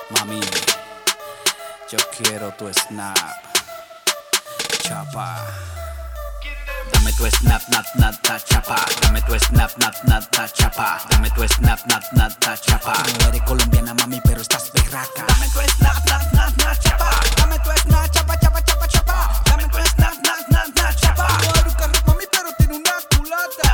Mami, yo quiero tu snap, chapa. Dame tu snap, ta chapa. Dame tu snap, ta chapa. Dame tu snap, ta chapa. No eres colombiana, mami, pero estás berraca. Dame tu snap, chapa. Dame tu snap, chapa, chapa, chapa, chapa. Dame tu snap, chapa. No eres un carro, mami, pero tiene una culata.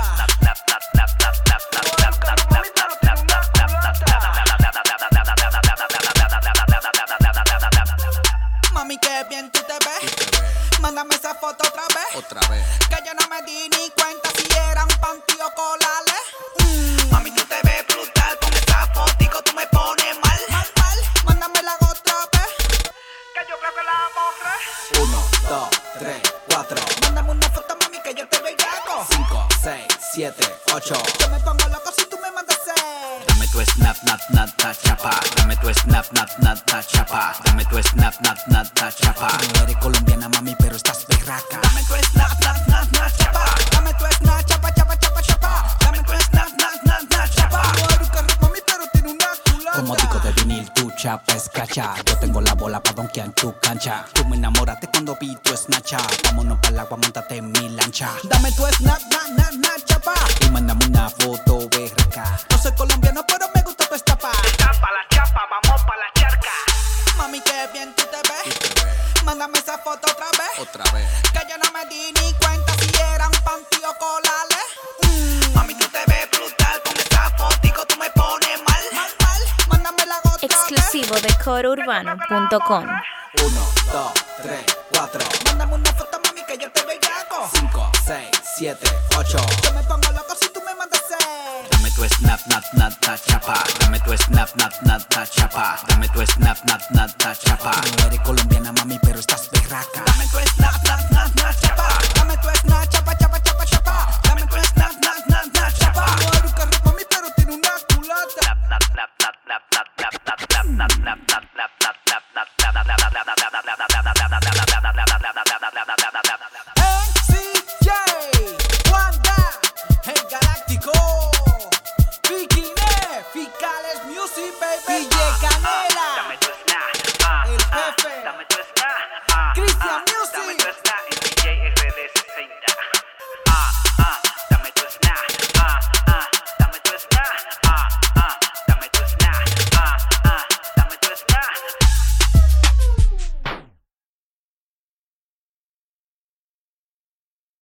Mami, qué bien tú te ves. Mándame esa foto otra vez. Que yo no me di ni cuenta si eran panty o colales. Mami, tú te ves brutal con esa fotico, tú me pones mal. Mándamela otra vez, que yo creo que la borré. 1, 2, 3, 4. Mándame una foto, mami, que yo te bellaco. 5, 6, 7, 8. Yo me pongo loco si tú me mandas 6. Dame tu snap, ta chapa. Dame tu snap, ta chapa. Dame tu snap, ta chapa. No eres colombiana, mami, pero estás berraca. Dame tu snap, chapa. Dame tu snap, chapa, chapa, chapa, chapa. Dame tu snap, chapa. No eres un carro, mami, pero tiene una culata. Como disco de vinil, tu chapa es cacha. Yo tengo la bola pa' donkear en tu cancha. Tú me enamoraste cuando vi tu snatcha. Vámonos pa'l agua, montate en mi lancha. Dame tu snap, chapa. Y mándame una foto berraca. No soy colombiano, pero me gusta tu estapa. Chapa la chapa, vamos pa' la charca. Mami, qué bien tú te ves. Mándame esa foto otra vez. Que yo no me di ni cuenta si eran panty o colales. Mami, tú te ves brutal con esa fotico, tú me pones mal. Mándamela otra vez. Exclusivo de corourbano.com. 1, 2, 3, 4. Mándame una foto, mami, que yo te bellaco. 5, 6, 7, 8. Yo me pongo loco si tú me mandas 6. Dame tu snap, ta chapa. Dame tu snap, ta chapa. Dame tu snap, ta chapa. No eres colombiana, mami, pero estás berraca. Dame tu snap, chapa. Dame tu snap, chapa, chapa, chapa, chapa. Dame tu snap.